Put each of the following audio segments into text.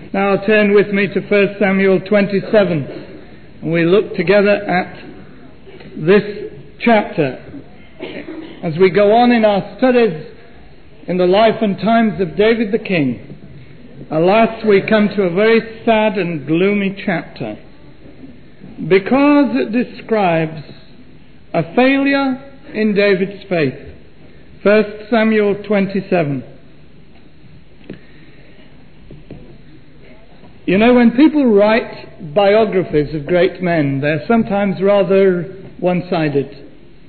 Now turn with me to 1 Samuel 27, and we look together at this chapter as we go on in our studies in the life and times of David the king. Alas, we come to a very sad and gloomy chapter, because it describes a failure in David's faith. 1 Samuel 27. You know, when people write biographies of great men, they're sometimes rather one-sided.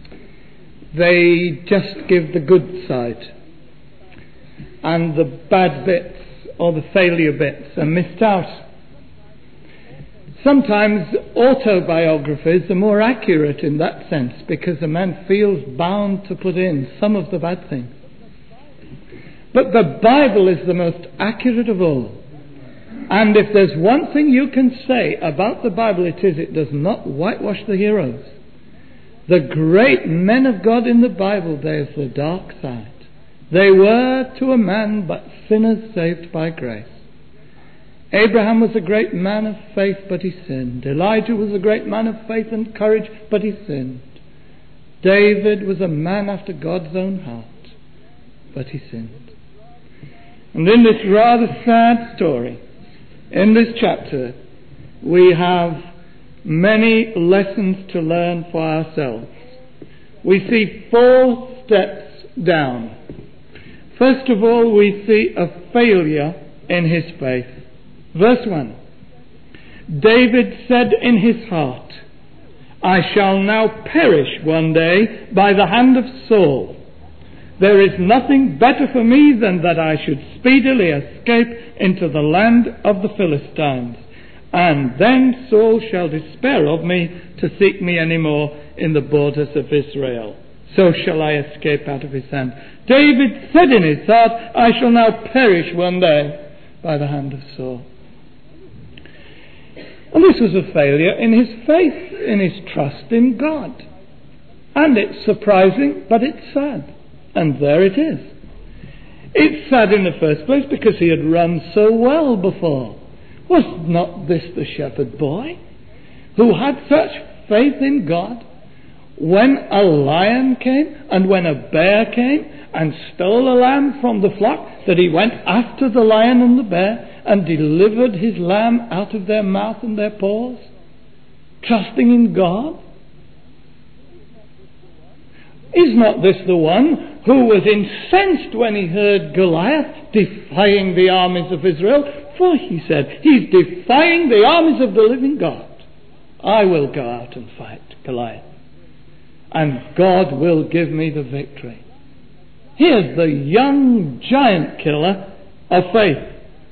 They just give the good side, and the bad bits or the failure bits are missed out. Sometimes autobiographies are more accurate in that sense, because a man feels bound to put in some of the bad things. But the Bible is the most accurate of all. And if there's one thing you can say about the Bible, it is it does not whitewash the heroes. The great men of God in the Bible, there's the dark side. They were to a man but sinners saved by grace. Abraham was a great man of faith, but he sinned. Elijah was a great man of faith and courage, but he sinned. David was a man after God's own heart, but he sinned. And in this rather sad story, in this chapter, we have many lessons to learn for ourselves. We see 4 steps down. First of all, we see a failure in his faith. Verse 1. David said in his heart, I shall now perish one day by the hand of Saul. There is nothing better for me than that I should speedily escape into the land of the Philistines, and then Saul shall despair of me to seek me any more in the borders of Israel. So shall I escape out of his hand. David said in his heart, I shall now perish one day by the hand of Saul. And this was a failure in his faith, in his trust in God. And it's surprising, but it's sad. And there it is. It's sad in the first place because he had run so well before. Was not this the shepherd boy who had such faith in God? When a lion came and when a bear came and stole a lamb from the flock, that he went after the lion and the bear and delivered his lamb out of their mouth and their paws, trusting in God? Is not this the one who was incensed when he heard Goliath defying the armies of Israel? For he said, he's defying the armies of the living God. I will go out and fight Goliath, and God will give me the victory. Here's the young giant killer of faith.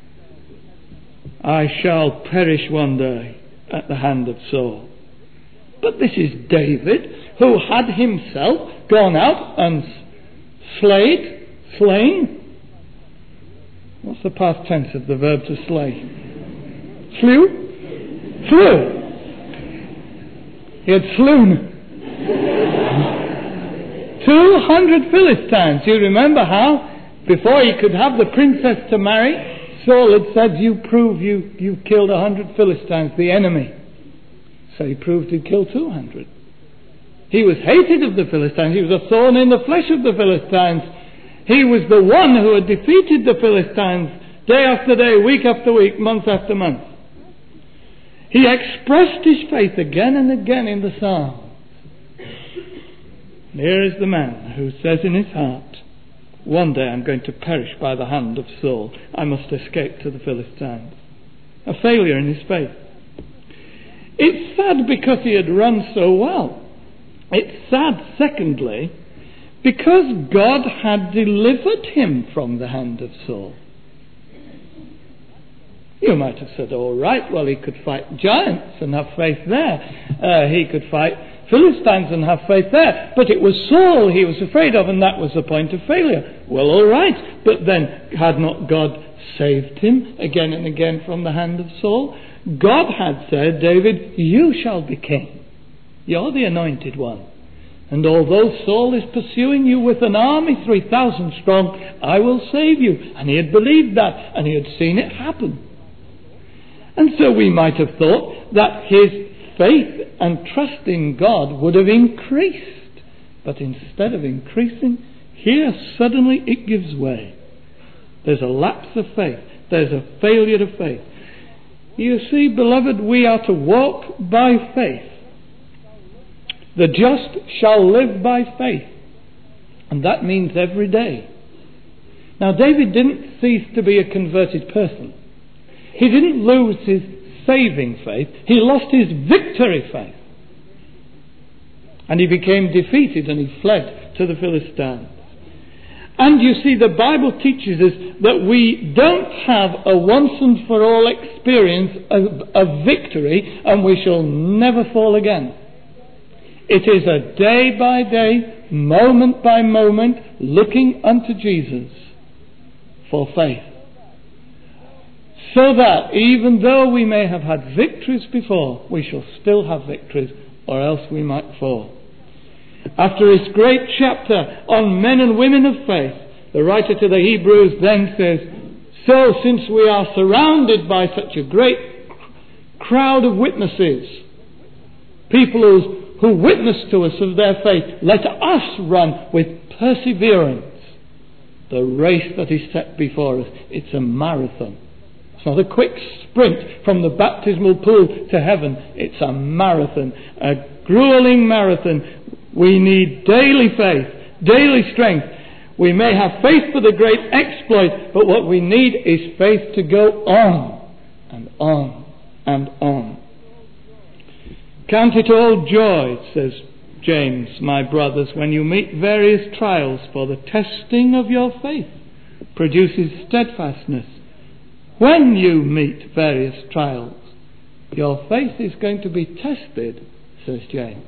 I shall perish one day at the hand of Saul. But this is David, who had himself gone out and slain. What's the past tense of the verb to slay? Slew. He had slewn 200 Philistines. You remember how, before he could have the princess to marry, Saul had said, you prove you've killed 100 Philistines, the enemy. So he proved he'd killed 200. He was hated of the Philistines. He was a thorn in the flesh of the Philistines. He was the one who had defeated the Philistines day after day, week after week, month after month. He expressed his faith again and again in the Psalms. Here is the man who says in his heart, one day I'm going to perish by the hand of Saul. I must escape to the Philistines. A failure in his faith. It's sad because he had run so well. It's sad, secondly, because God had delivered him from the hand of Saul. You might have said, all right, well, he could fight giants and have faith there. He could fight Philistines and have faith there. But it was Saul he was afraid of, and that was the point of failure. Well, all right, but then had not God saved him again and again from the hand of Saul? God had said, David, you shall be king. You're the anointed one. And although Saul is pursuing you with an army 3,000 strong, I will save you. And he had believed that, and he had seen it happen. And so we might have thought that his faith and trust in God would have increased. But instead of increasing, here suddenly it gives way. There's a lapse of faith. There's a failure of faith. You see, beloved, we are to walk by faith. The just shall live by faith. And that means every day. Now, David didn't cease to be a converted person. He didn't lose his saving faith. He lost his victory faith. And he became defeated and he fled to the Philistines. And you see, the Bible teaches us that we don't have a once and for all experience of victory and we shall never fall again. It is a day by day, moment by moment, looking unto Jesus for faith. So that even though we may have had victories before, we shall still have victories, or else we might fall. After this great chapter on men and women of faith, the writer to the Hebrews then says, so since we are surrounded by such a great crowd of witnesses, people who witness to us of their faith, let us run with perseverance the race that is set before us. It's a marathon. It's not a quick sprint from the baptismal pool to heaven. It's a marathon, a grueling marathon. We need daily faith, daily strength. We may have faith for the great exploit, but what we need is faith to go on and on and on. Count it all joy, says James, my brothers, when you meet various trials, for the testing of your faith produces steadfastness. When you meet various trials, your faith is going to be tested, says James.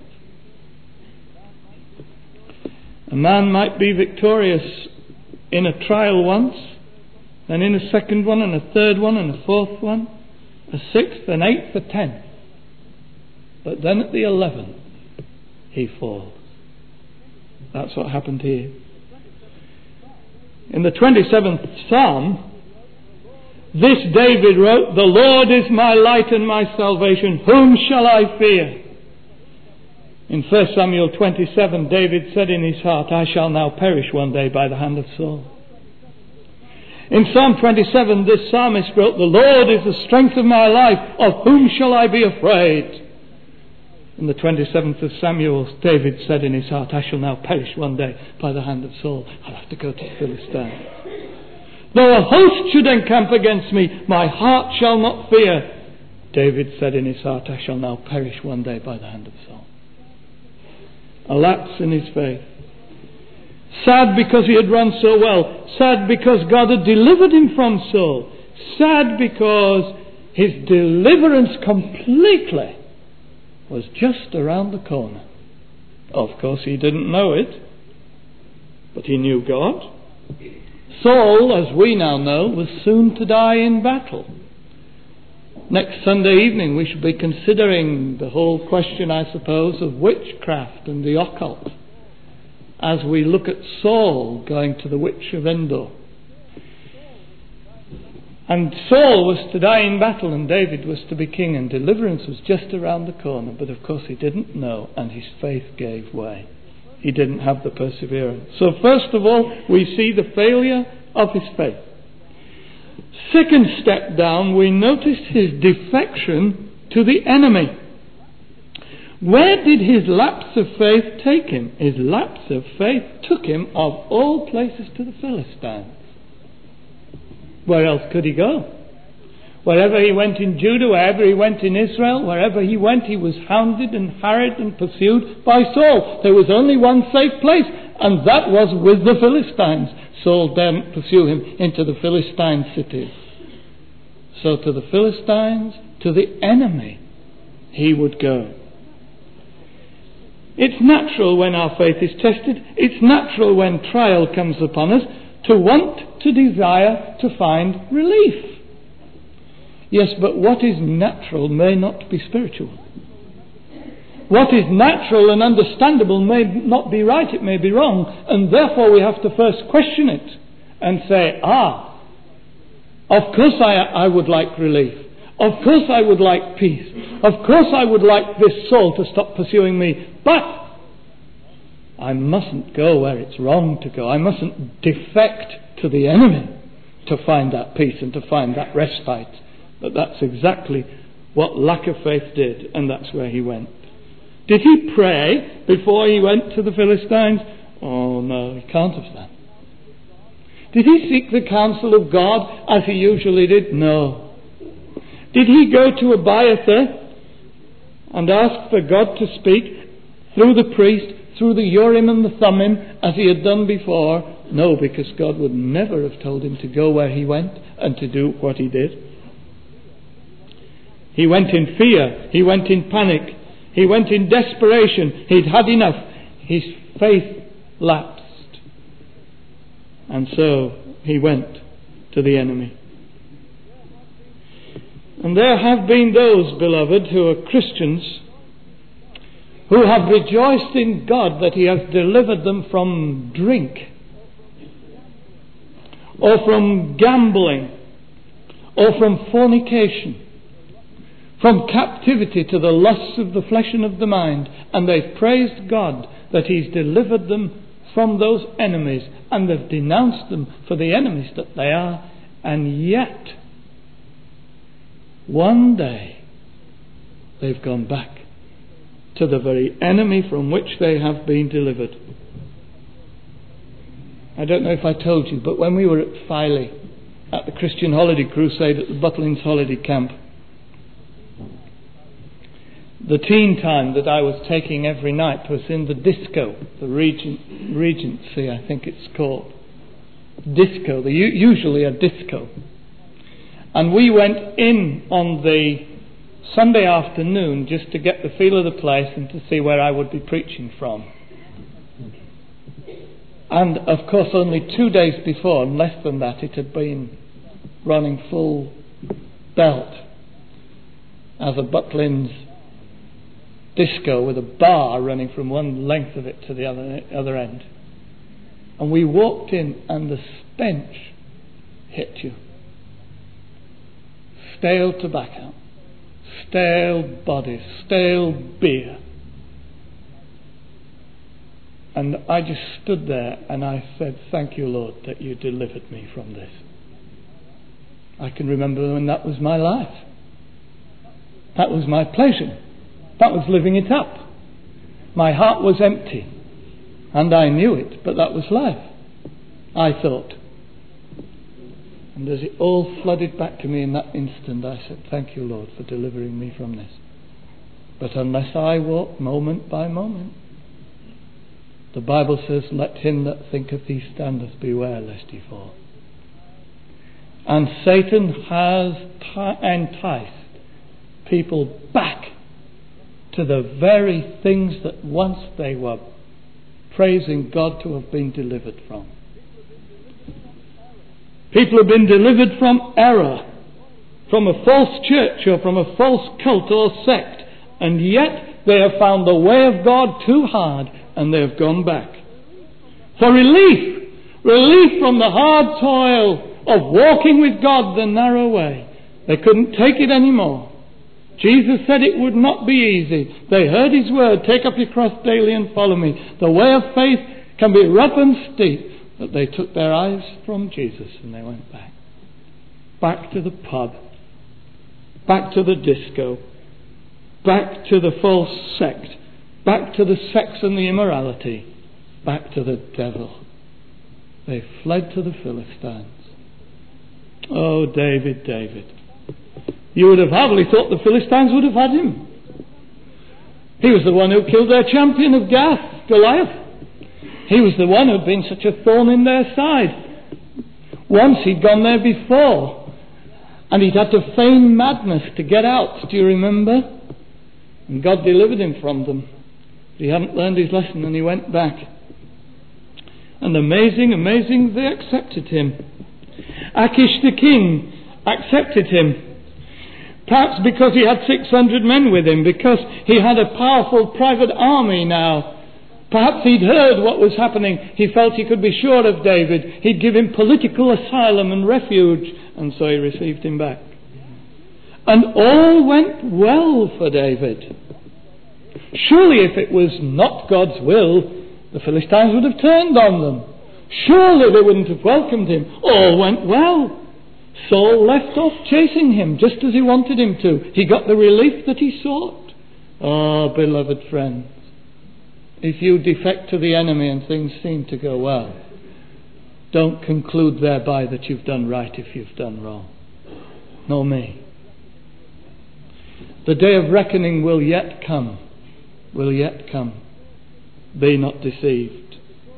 A man might be victorious in a trial once, then in a second one, and a third one, and a fourth one, a sixth, an eighth, a 10th. But then at the 11th, he falls. That's what happened here. In the 27th Psalm, this David wrote, the Lord is my light and my salvation. Whom shall I fear? In 1 Samuel 27, David said in his heart, I shall now perish one day by the hand of Saul. In Psalm 27, this psalmist wrote, the Lord is the strength of my life. Of whom shall I be afraid? In the 27th of Samuel, David said in his heart, I shall now perish one day by the hand of Saul. I'll have to go to the Philistines. Though a host should encamp against me, my heart shall not fear. David said in his heart, I shall now perish one day by the hand of Saul. A lapse in his faith. Sad because he had run so well. Sad because God had delivered him from Saul. Sad because his deliverance completely was just around the corner. Of course, he didn't know it, but he knew God. Saul, as we now know, was soon to die in battle. Next Sunday evening we shall be considering the whole question, I suppose, of witchcraft and the occult, as we look at Saul going to the witch of Endor. And Saul was to die in battle and David was to be king, and deliverance was just around the corner. But of course he didn't know, and his faith gave way. He didn't have the perseverance. So first of all, we see the failure of his faith. Second step down, we notice his defection to the enemy. Where did his lapse of faith take him? His lapse of faith took him, of all places, to the Philistines. Where else could he go? Wherever he went in Judah, wherever he went in Israel, wherever he went, he was hounded and harried and pursued by Saul. There was only one safe place, and that was with the Philistines. Saul then pursued him into the Philistine cities. So to the Philistines, to the enemy, he would go. It's natural when our faith is tested, it's natural when trial comes upon us, to want, to desire, to find relief. Yes, but what is natural may not be spiritual. What is natural and understandable may not be right, it may be wrong, and therefore we have to first question it and say, of course I would like relief. Of course I would like peace. Of course I would like this Saul to stop pursuing me. But I mustn't go where it's wrong to go. I mustn't defect to the enemy to find that peace and to find that respite. But that's exactly what lack of faith did, and that's where he went. Did he pray before he went to the Philistines? Oh no, he can't have done. Did he seek the counsel of God as he usually did? No. Did he go to Abiathar and ask for God to speak through the priest, through the Urim and the Thummim, as he had done before? No, because God would never have told him to go where he went and to do what he did. He went in fear. He went in panic. He went in desperation. He'd had enough. His faith lapsed. And so he went to the enemy. And there have been those, beloved, who are Christians, who have rejoiced in God that he has delivered them from drink, or from gambling, or from fornication, from captivity to the lusts of the flesh and of the mind, and they've praised God that he's delivered them from those enemies, and they've denounced them for the enemies that they are, and yet one day they've gone back to the very enemy from which they have been delivered. I don't know if I told you, but when we were at Filey at the Christian Holiday Crusade at the Butlins Holiday Camp, the teen time that I was taking every night was in the disco, the Regency, I think it's called. Disco, usually a disco. And we went in on the Sunday afternoon just to get the feel of the place and to see where I would be preaching from. And of course only 2 days before, and less than that, it had been running full belt as a Butlins disco with a bar running from one length of it to the other end. And we walked in and the stench hit you. Stale tobacco, stale bodies, stale beer. And I just stood there and I said, thank you, Lord, that you delivered me from this. I can remember when that was my life. That was my pleasure. That was living it up. My heart was empty. And I knew it, but that was life, I thought. And as it all flooded back to me in that instant, I said, thank you, Lord, for delivering me from this. But unless I walk moment by moment, the Bible says, let him that thinketh he standeth beware lest he fall. And Satan has enticed people back to the very things that once they were praising God to have been delivered from. People have been delivered from error, from a false church or from a false cult or sect, and yet they have found the way of God too hard and they have gone back. For relief from the hard toil of walking with God the narrow way. They couldn't take it anymore. Jesus said it would not be easy. They heard his word, take up your cross daily and follow me. The way of faith can be rough and steep. But they took their eyes from Jesus and they went back. Back to the pub. Back to the disco. Back to the false sect. Back to the sex and the immorality. Back to the devil. They fled to the Philistines. Oh, David, David. You would have hardly thought the Philistines would have had him. He was the one who killed their champion of Gath, Goliath. He was the one who had been such a thorn in their side. Once he'd gone there before, and he'd had to feign madness to get out. Do you remember? And God delivered him from them. He hadn't learned his lesson and he went back. And amazing, they accepted him. Achish the king accepted him. Perhaps because he had 600 men with him, because he had a powerful private army now. Perhaps he'd heard what was happening. He felt he could be sure of David. He'd give him political asylum and refuge, and so he received him back. And all went well for David. Surely if it was not God's will, the Philistines would have turned on them. Surely they wouldn't have welcomed him. All went well. Saul left off chasing him just as he wanted him to. He got the relief that he sought. Oh, beloved friends, if you defect to the enemy and things seem to go well, don't conclude thereby that you've done right if you've done wrong. Nor me. The day of reckoning will yet come. Will yet come. Be not deceived.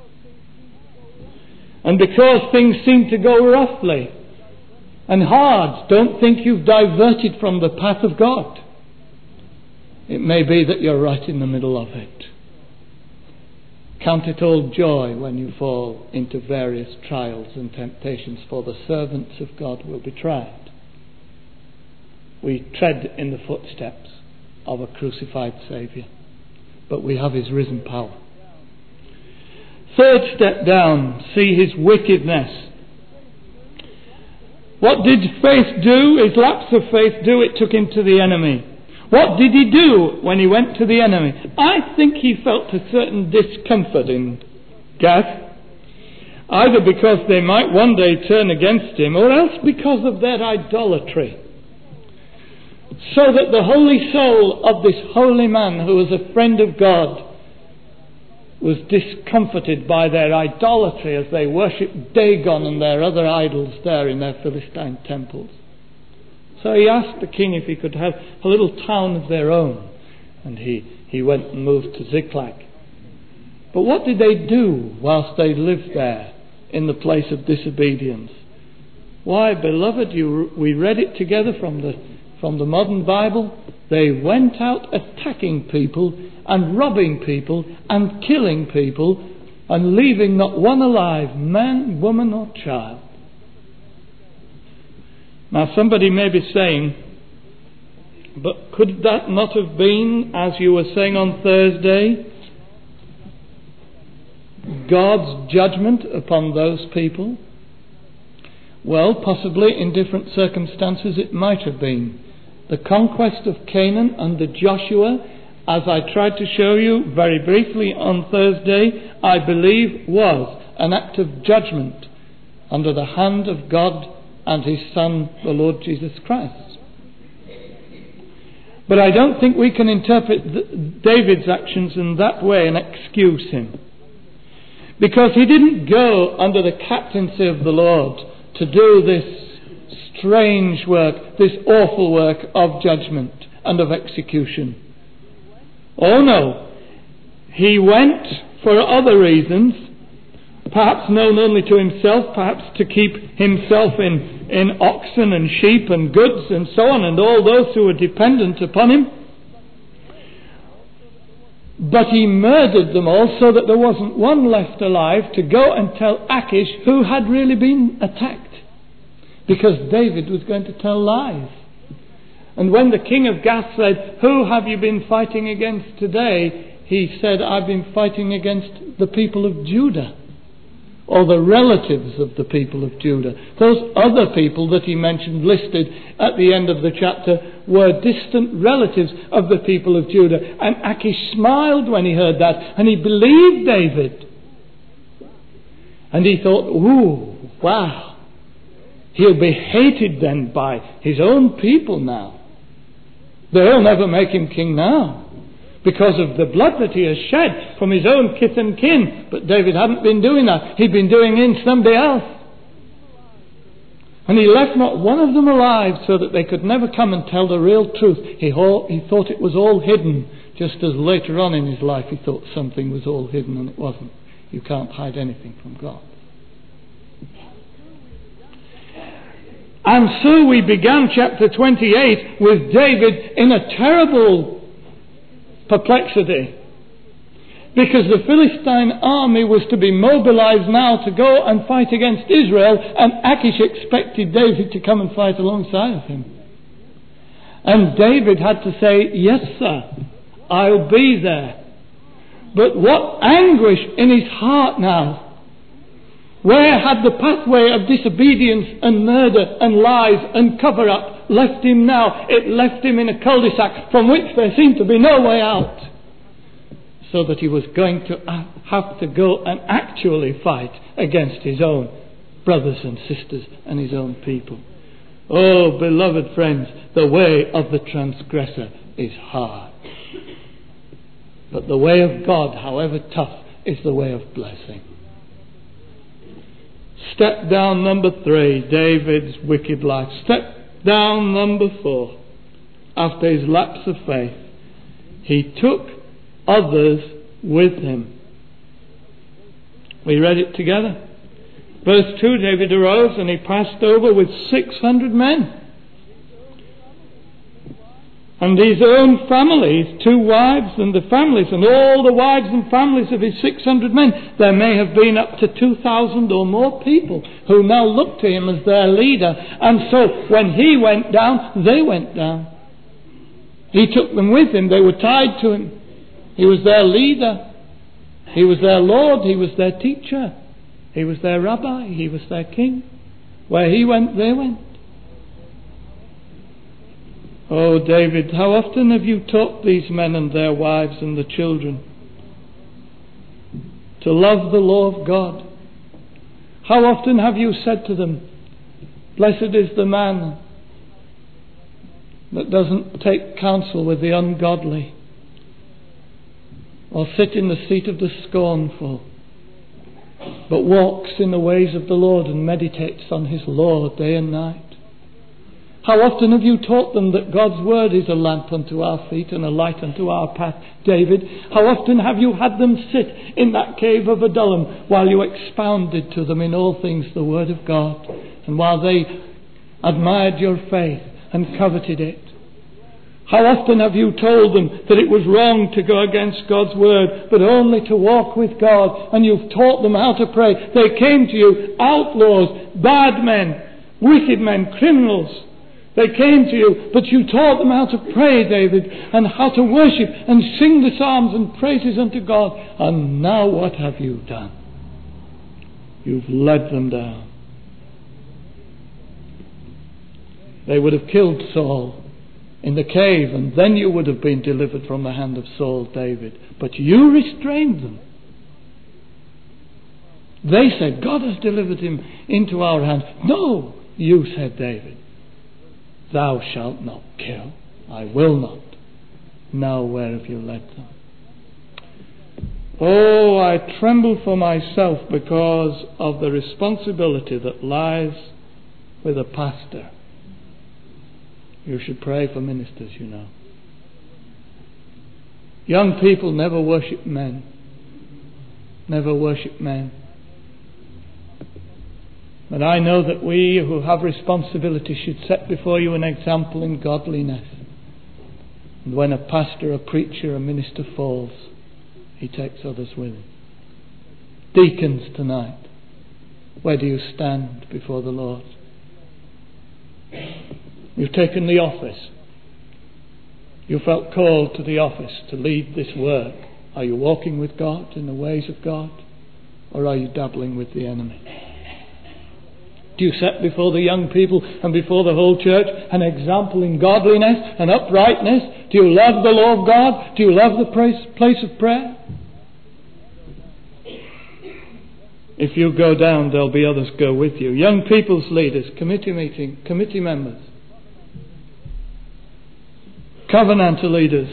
And because things seem to go roughly and hard, don't think you've diverted from the path of God. It may be that you're right in the middle of it. Count it all joy when you fall into various trials and temptations, for the servants of God will be tried. We tread in the footsteps of a crucified Saviour, but we have his risen power. Third step down, see his wickedness. What did faith do? His lapse of faith do? It took him to the enemy. What did he do when he went to the enemy? I think he felt a certain discomfort in Gath, either because they might one day turn against him, or else because of their idolatry. So that the holy soul of this holy man, who was a friend of God, was discomforted by their idolatry as they worshipped Dagon and their other idols there in their Philistine temples. So he asked the king if he could have a little town of their own, and he went and moved to Ziklag. But what did they do whilst they lived there in the place of disobedience? Why, beloved, we read it together from the modern Bible. They went out attacking people and robbing people and killing people and leaving not one alive, man, woman or child. Now somebody may be saying, but could that not have been, as you were saying on Thursday, God's judgment upon those people? Well, possibly in different circumstances it might have been. The conquest of Canaan under Joshua, as I tried to show you very briefly on Thursday, I believe was an act of judgment under the hand of God and his Son, the Lord Jesus Christ. But I don't think we can interpret David's actions in that way and excuse him. Because he didn't go under the captaincy of the Lord to do this strange work, this awful work of judgment and of execution. Oh no, he went for other reasons, perhaps known only to himself, perhaps to keep himself in oxen and sheep and goods and so on, and all those who were dependent upon him. But he murdered them all so that there wasn't one left alive to go and tell Achish who had really been attacked. Because David was going to tell lies. And when the king of Gath said, "Who have you been fighting against today?" he said, "I've been fighting against the people of Judah." Or the relatives of the people of Judah. Those other people that he mentioned listed at the end of the chapter were distant relatives of the people of Judah. And Achish smiled when he heard that, and he believed David. And he thought, ooh, wow, he'll be hated then by his own people now. They'll never make him king now, because of the blood that he has shed from his own kith and kin. But David hadn't been doing that. He'd been doing in somebody else. And he left not one of them alive so that they could never come and tell the real truth. He thought it was all hidden, just as later on in his life he thought something was all hidden, and it wasn't. You can't hide anything from God. And so we began chapter 28 with David in a terrible perplexity, because the Philistine army was to be mobilized now to go and fight against Israel, and Achish expected David to come and fight alongside of him. And David had to say, "Yes, sir, I'll be there." But what anguish in his heart now. Where had the pathway of disobedience and murder and lies and cover-up left him now. It left him in a cul-de-sac from which there seemed to be no way out. So that he was going to have to go and actually fight against his own brothers and sisters and his own people. Oh, beloved friends, the way of the transgressor is hard. But the way of God, however tough, is the way of blessing. Step down number 3, David's wicked life. Step down number 4, after his lapse of faith, he took others with him. We read it together. Verse 2, David arose and he passed over with 600 men. And his own family, his 2 wives and the families, and all the wives and families of his 600 men. There may have been up to 2,000 or more people who now looked to him as their leader. And so when he went down, they went down. He took them with him. They were tied to him. He was their leader. He was their Lord. He was their teacher. He was their rabbi. He was their king. Where he went, they went. Oh, David, how often have you taught these men and their wives and the children to love the law of God? How often have you said to them, blessed is the man that doesn't take counsel with the ungodly, or sit in the seat of the scornful, but walks in the ways of the Lord and meditates on his law day and night? How often have you taught them that God's word is a lamp unto our feet and a light unto our path, David? How often have you had them sit in that cave of Adullam while you expounded to them in all things the word of God, and while they admired your faith and coveted it? How often have you told them that it was wrong to go against God's word, but only to walk with God, and you've taught them how to pray? They came to you, outlaws, bad men, wicked men, criminals. They came to you, but you taught them how to pray, David, and how to worship and sing the psalms and praises unto God. And now what have you done? You've led them down. They would have killed Saul in the cave, and then you would have been delivered from the hand of Saul, David. But you restrained them. They said, God has delivered him into our hands. No, you said, David, thou shalt not kill. I will not. Now where have you led them? Oh, I tremble for myself because of the responsibility that lies with a pastor. You should pray for ministers, you know. Young people never worship men. Never worship men. But I know that we who have responsibility should set before you an example in godliness. And when a pastor, a preacher, a minister falls, he takes others with him. Deacons tonight, where do you stand before the Lord? You've taken the office. You felt called to the office to lead this work. Are you walking with God in the ways of God? Or are you dabbling with the enemy? Do you set before the young people and before the whole church an example in godliness and uprightness? Do you love the law of God? Do you love the place of prayer? If you go down, there'll be others go with you. Young people's leaders, committee members, covenanter leaders.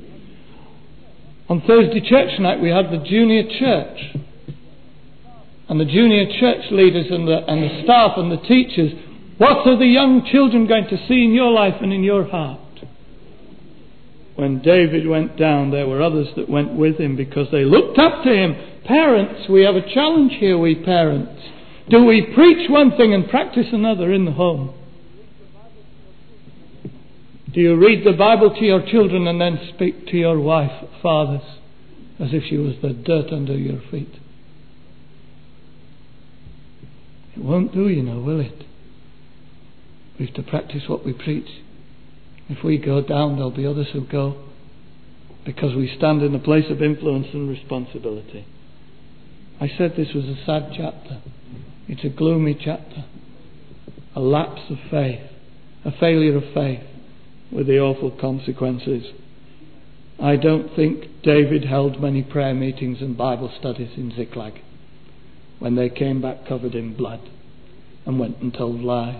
On Thursday church night we had the junior church. And the junior church leaders and the staff and the teachers, what are the young children going to see in your life and in your heart? When David went down, there were others that went with him because they looked up to him. Parents, we have a challenge here, we parents. Do we preach one thing and practice another in the home? Do you read the Bible to your children and then speak to your wife, fathers, as if she was the dirt under your feet? It won't do, you know, will it? We have to practice what we preach. If we go down, there'll be others who go, because we stand in a place of influence and responsibility. I said this was a sad chapter. It's a gloomy chapter. A lapse of faith. a failure of faith with the awful consequences. I don't think David held many prayer meetings and Bible studies in Ziklag when they came back covered in blood and went and told lies.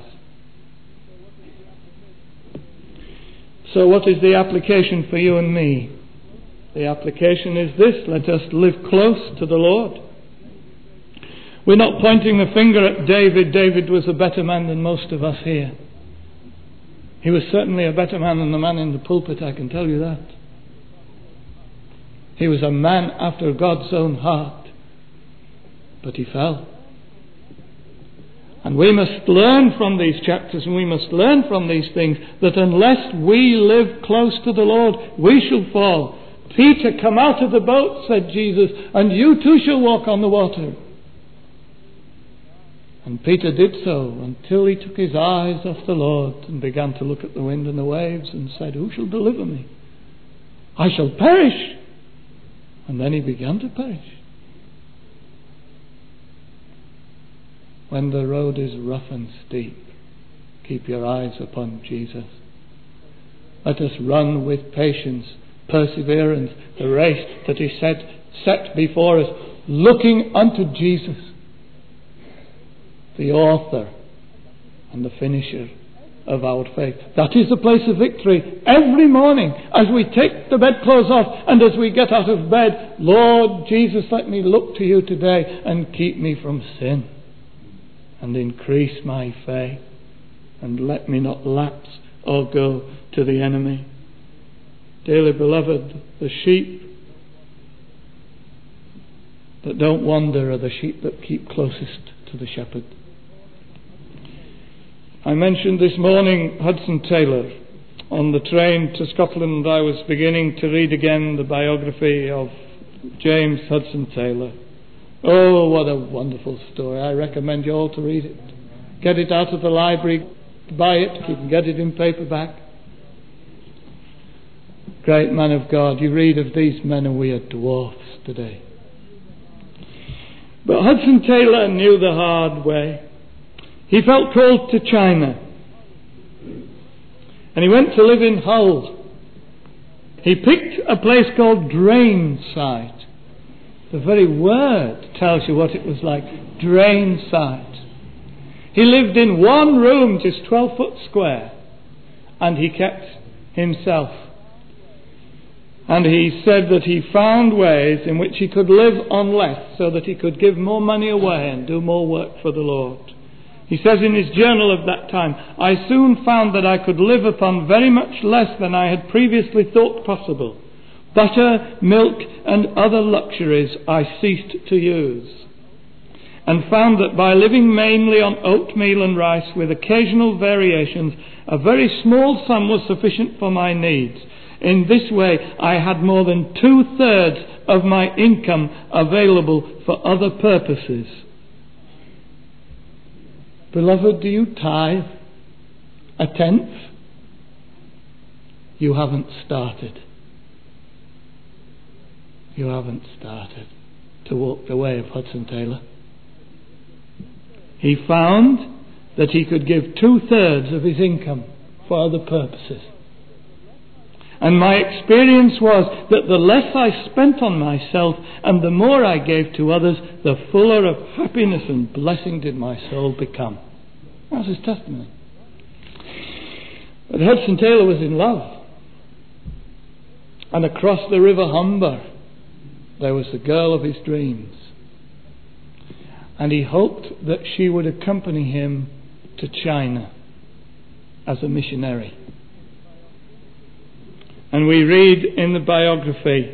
So what is the application for you and me? The application is this: let us live close to the Lord. We're not pointing the finger at David. David was a better man than most of us here. He was certainly a better man than the man in the pulpit, I can tell you that. He was a man after God's own heart. But he fell. And we must learn from these chapters, and we must learn from these things, that unless we live close to the Lord, we shall fall. Peter, come out of the boat, said Jesus, and you too shall walk on the water. And Peter did so until he took his eyes off the Lord and began to look at the wind and the waves and said, who shall deliver me? I shall perish. And then he began to perish. When the road is rough and steep, keep your eyes upon Jesus. Let us run with patience, perseverance, the race that is set before us, looking unto Jesus, the author and the finisher of our faith. That is the place of victory every morning as we take the bedclothes off and as we get out of bed. Lord Jesus, let me look to you today and keep me from sin and increase my faith, and let me not lapse or go to the enemy. Dearly beloved, the sheep that don't wander are the sheep that keep closest to the shepherd. I mentioned this morning Hudson Taylor. On the train to Scotland, I was beginning to read again the biography of James Hudson Taylor. Oh, what a wonderful story. I recommend you all to read it. Get it out of the library, buy it, you can get it in paperback. Great man of God. You read of these men and we are dwarfs today. But Hudson Taylor knew the hard way. He felt called to China. And he went to live in Hull. He picked a place called Drainside. The very word tells you what it was like. Drainside. He lived in one room, just 12 foot square. And he kept himself. And he said that he found ways in which he could live on less, so that he could give more money away and do more work for the Lord. He says in his journal of that time, I soon found that I could live upon very much less than I had previously thought possible. Butter, milk, and other luxuries I ceased to use, and found that by living mainly on oatmeal and rice with occasional variations, a very small sum was sufficient for my needs. In this way, I had more than 2/3 of my income available for other purposes. Beloved, do you tithe a tenth? You haven't started. You haven't started to walk the way of Hudson Taylor. He found that he could give 2/3 of his income for other purposes. And my experience was that the less I spent on myself and the more I gave to others, the fuller of happiness and blessing did my soul become. That's his testimony. But Hudson Taylor was in love. And across the River Humber, there was the girl of his dreams. And he hoped that she would accompany him to China as a missionary. And we read in the biography,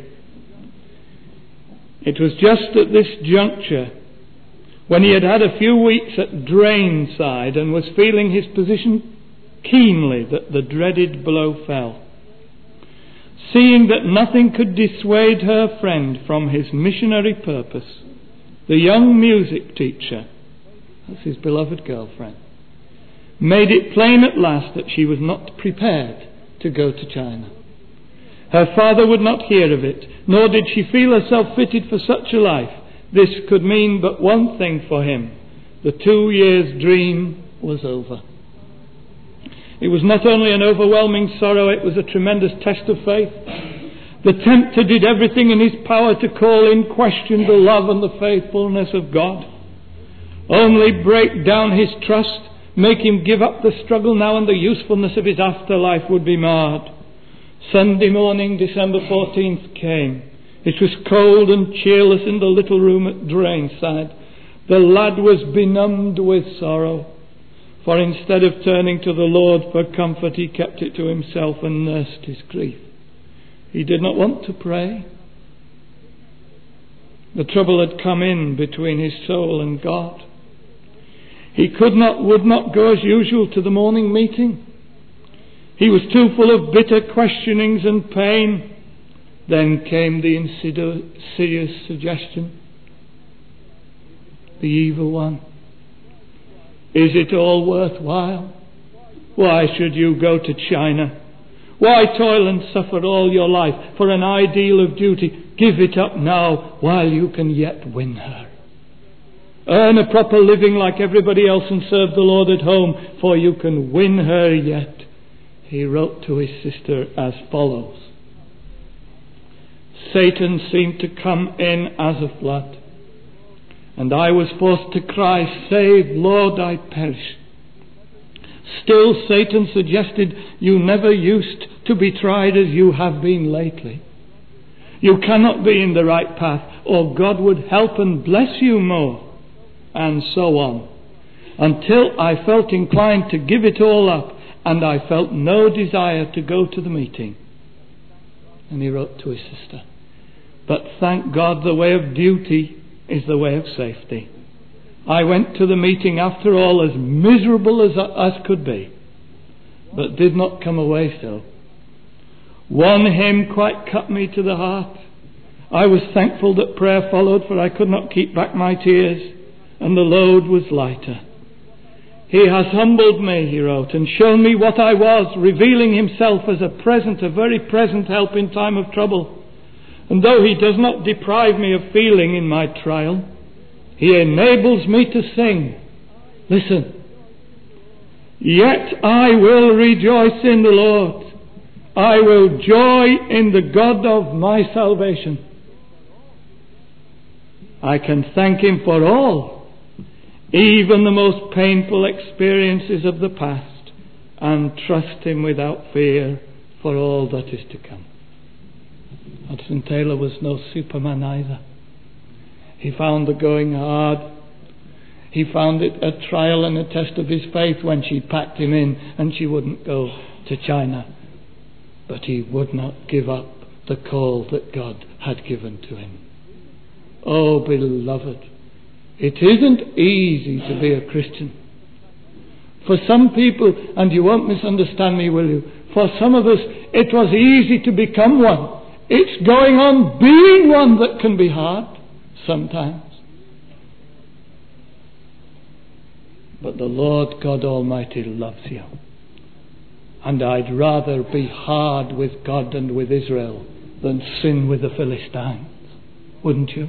it was just at this juncture, when he had had a few weeks at Drainside and was feeling his position keenly, that the dreaded blow fell. Seeing that nothing could dissuade her friend from his missionary purpose, the young music teacher, that's his beloved girlfriend, made it plain at last that she was not prepared to go to China. Her father would not hear of it, nor did she feel herself fitted for such a life. This could mean but one thing for him. The 2 years' dream was over. It was not only an overwhelming sorrow, it was a tremendous test of faith. The tempter did everything in his power to call in question the love and the faithfulness of God. Only break down his trust, make him give up the struggle now, and the usefulness of his afterlife would be marred. Sunday morning, December 14th came. It was cold and cheerless in the little room at Drainside. The lad was benumbed with sorrow, for instead of turning to the Lord for comfort, he kept it to himself and nursed his grief. He did not want to pray. The trouble had come in between his soul and God. He would not go as usual to the morning meeting. He was too full of bitter questionings and pain. Then came the insidious suggestion. The evil one. Is it all worthwhile? Why should you go to China? Why toil and suffer all your life for an ideal of duty? Give it up now while you can yet win her. Earn a proper living like everybody else and serve the Lord at home, for you can win her yet. He wrote to his sister as follows. Satan seemed to come in as a flood, and I was forced to cry, Save, Lord, I perish. Still Satan suggested, you never used to be tried as you have been lately. You cannot be in the right path, or God would help and bless you more, and so on, until I felt inclined to give it all up, and I felt no desire to go to the meeting. And he wrote to his sister, but thank God the way of duty is the way of safety. I went to the meeting after all as miserable as could be, but did not come away so. One hymn quite cut me to the heart. I was thankful that prayer followed, for I could not keep back my tears, and the load was lighter. He has humbled me, he wrote, and shown me what I was, revealing himself as a very present help in time of trouble. And though he does not deprive me of feeling in my trial, he enables me to sing. Listen. Yet I will rejoice in the Lord. I will joy in the God of my salvation. I can thank him for all, even the most painful experiences of the past, and trust him without fear for all that is to come. Hudson Taylor was no Superman either. He found the going hard. He found it a trial and a test of his faith when she packed him in and she wouldn't go to China. But he would not give up the call that God had given to him. Oh, beloved, it isn't easy to be a Christian. For some people, and you won't misunderstand me, will you? For some of us, it was easy to become one. It's going on being one that can be hard sometimes. But the Lord God Almighty loves you. And I'd rather be hard with God and with Israel than sin with the Philistines. Wouldn't you?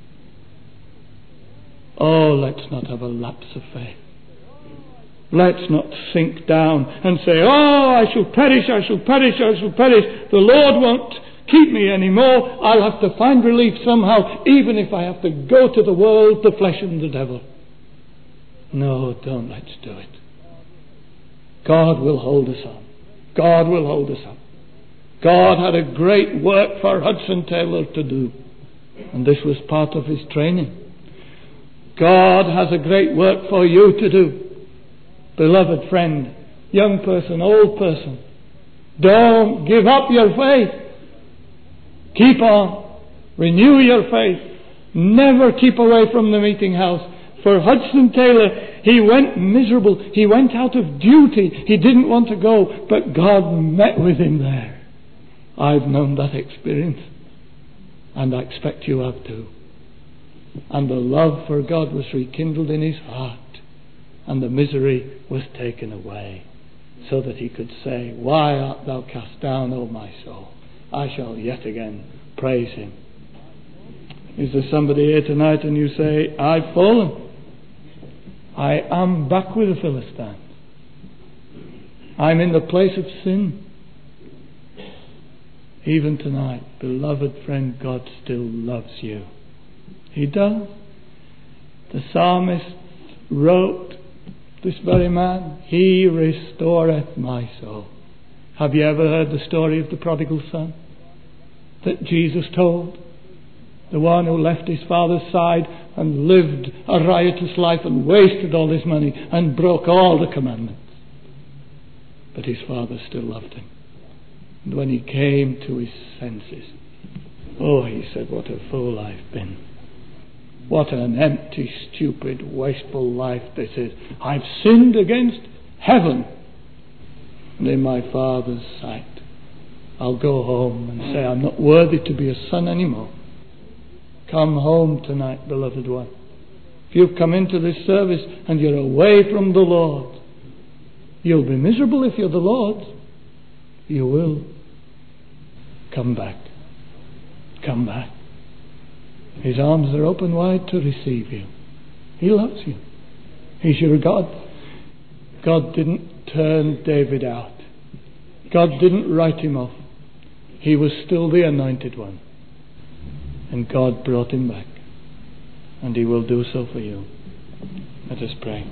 Oh, let's not have a lapse of faith. Let's not sink down and say, oh, I shall perish, I shall perish, I shall perish. The Lord won't keep me anymore. I'll have to find relief somehow, even if I have to go to the world, the flesh and the devil. No, don't let's do it. God will hold us on. God will hold us up. God had a great work for Hudson Taylor to do, and this was part of his training. God has a great work for you to do. Beloved friend, young person, old person, don't give up your faith. Keep on. Renew your faith. Never keep away from the meeting house. For Hudson Taylor, he went miserable. He went out of duty. He didn't want to go, but God met with him there. I've known that experience, and I expect you have too. And the love for God was rekindled in his heart, and the misery was taken away, so that he could say, why art thou cast down, O my soul? I shall yet again praise him. Is there somebody here tonight and you say, I've fallen. I am back with the Philistines. I'm in the place of sin. Even tonight, beloved friend, God still loves you. He does. The psalmist wrote, this very man, He restoreth my soul. Have you ever heard the story of the prodigal son that Jesus told? The one who left his father's side and lived a riotous life and wasted all his money and broke all the commandments. But his father still loved him. And when he came to his senses, he said, what a fool I've been. What an empty, stupid, wasteful life this is. I've sinned against heaven and in my Father's sight. I'll go home and say I'm not worthy to be a son anymore. Come home tonight, beloved one. If you've come into this service and you're away from the Lord, you'll be miserable if you're the Lord's. You will. Come back. Come back. His arms are open wide to receive you. He loves you. He's your God. God didn't turn David out. God didn't write him off. He was still the anointed one. And God brought him back. And He will do so for you. Let us pray.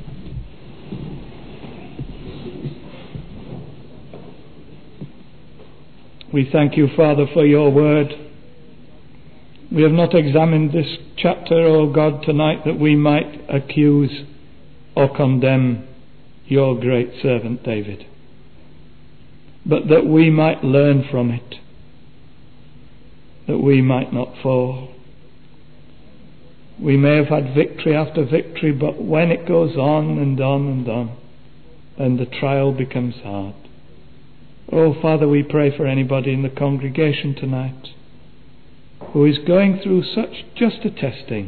We thank you, Father, for your word. We have not examined this chapter, O God, tonight that we might accuse or condemn your great servant David, but that we might learn from it, that we might not fall. We may have had victory after victory, but when it goes on and on and on, then the trial becomes hard. Oh, Father, we pray for anybody in the congregation tonight who is going through such just a testing.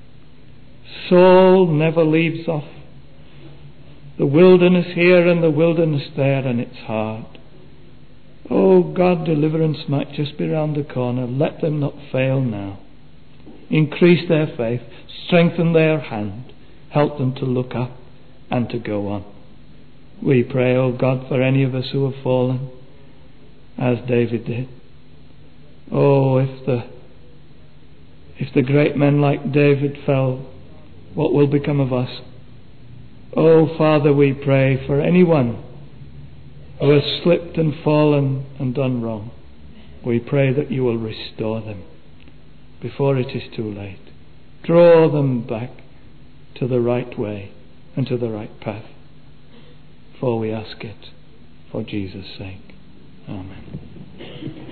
Saul never leaves off. The wilderness here and the wilderness there, and it's hard. Oh God, deliverance might just be round the corner. Let them not fail now. Increase their faith, strengthen their hand, help them to look up and to go on. We pray, oh God, for any of us who have fallen, as David did. Oh, if the great men like David fell, what will become of us? Oh, Father, we pray for anyone who has slipped and fallen and done wrong. We pray that you will restore them before it is too late. Draw them back to the right way and to the right path. For we ask it for Jesus' sake. Amen.